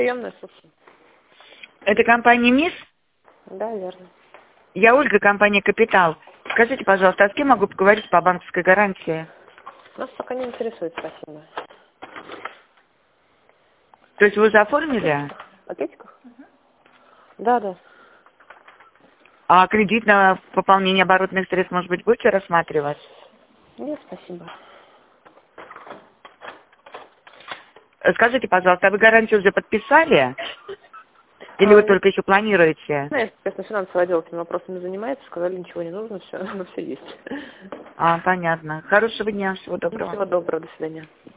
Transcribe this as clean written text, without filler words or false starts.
Приемная, слушай. Это компания МИС? Да, верно. Я Ольга, компания «Капитал». Скажите, пожалуйста, а с кем могу поговорить по банковской гарантии? Нас пока не интересует, спасибо. То есть вы уже оформили? В пакетиках? Да, да. А кредит на пополнение оборотных средств, может быть, будете рассматривать? Нет, спасибо. Скажите, пожалуйста, а вы гарантию уже подписали? Или вы только еще планируете? Ну, естественно, финансовый отдел этими вопросами занимается, сказали, ничего не нужно, все, но все есть. А, понятно. Хорошего дня, всего доброго. Всего доброго, до свидания.